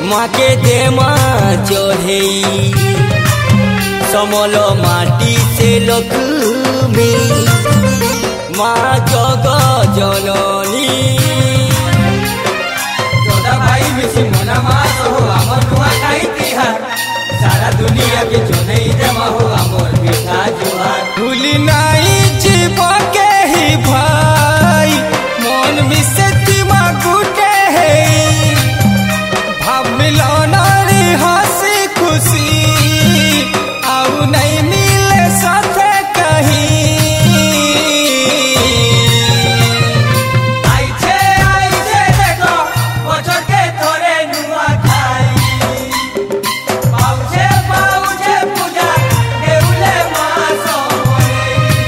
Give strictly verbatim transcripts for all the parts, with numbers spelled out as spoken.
माँ के देमा चढ़े समल माटी से लक्ष्मी माँ जग जननी दादा भाई मिसी मना मास हो आमर नुआ खाई तिहार सारा दुनिया के जोने जमा हो आमर मीठा जुहार भूली नहीं जीव के ही भाई मन में से तिमा गुटे है भाव मिलन रे हंसी खुशी आउ नहीं मिले साथे कहीं आई छे आई छे देखो बचर के थोरे नुआ खाई पाउछे पाउछे पूजा देउले मास होए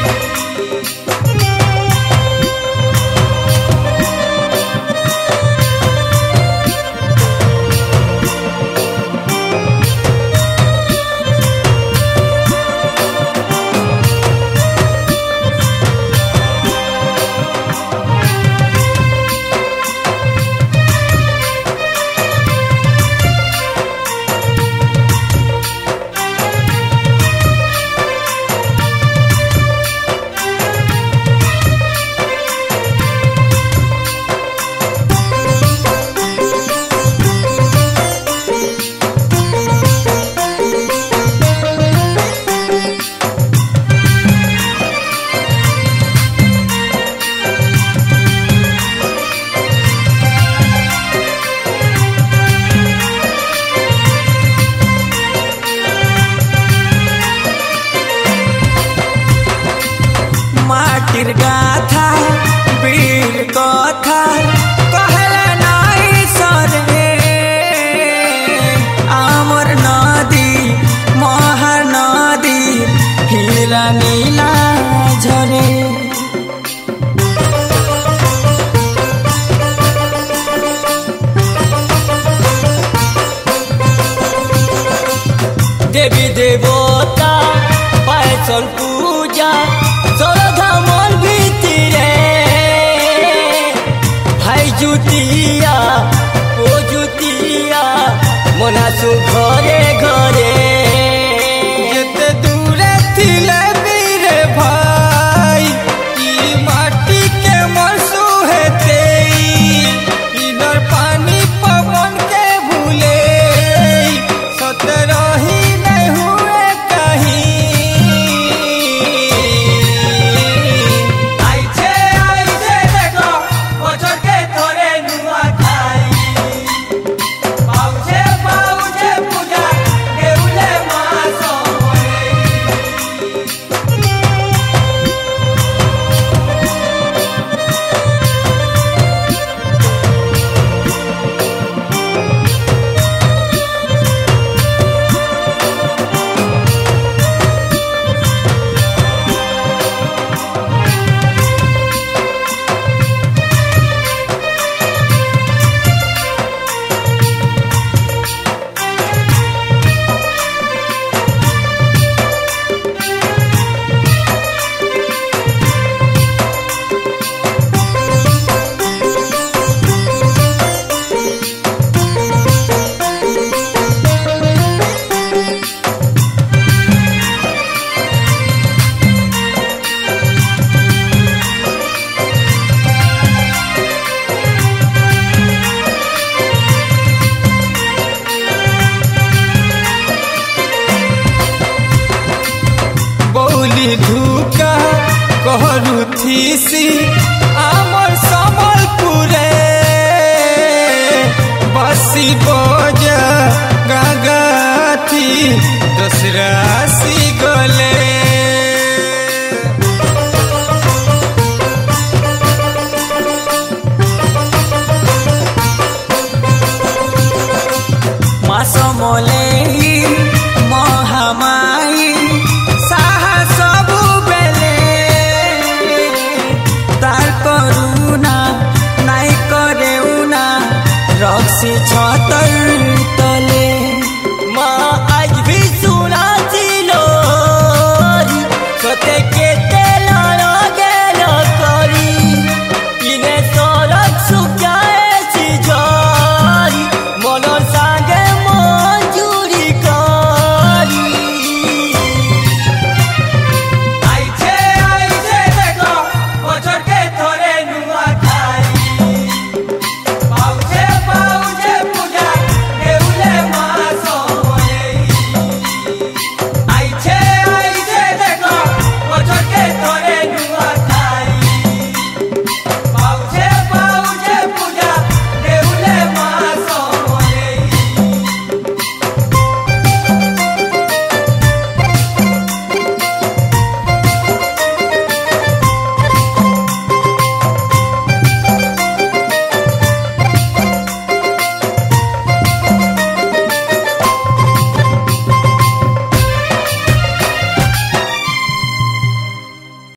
माटिर गाथा वीर कथा कहले नहीं सरे आमर नदी महानदी हीरा नीला झरे देवी देवता पैसन पूजा श्रद्धा मन भीतरे भाई जुतिया ओ जुतिया मनासु घरे घरे जेते दूरे थिले वीर भाई ई माटी के मसू हेते इनर पानी पवन के भूले सतरही नहीं हुए कहीं आई छे आई छे देखो बचर के थोरे नुआ खाई पाउछे पाउछे पूजा देउले मास होए बौली धुका कहरु थीसी आमर समलपुरे बसी बजा गागाथी दसरा सी गले माँ समले